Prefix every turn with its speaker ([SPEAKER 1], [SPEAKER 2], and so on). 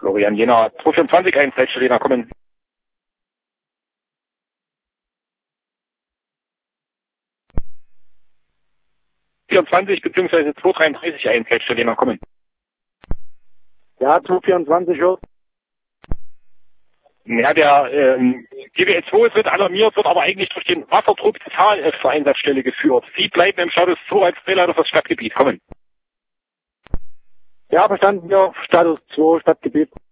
[SPEAKER 1] Florian Jena, 224 ein, Feldstelliner, kommen. 24 bzw. 233 ein, Feldstelliner, kommen.
[SPEAKER 2] Ja, 224 hört.
[SPEAKER 1] Ja, der GWL 2 wird alarmiert, wird aber eigentlich durch den Wasserdruck total zur Einsatzstelle geführt. Sie bleiben im Status 2 als Drehleiter fürs Stadtgebiet, kommen.
[SPEAKER 2] Ja, verstanden, ja, Status 2, Stadtgebiet.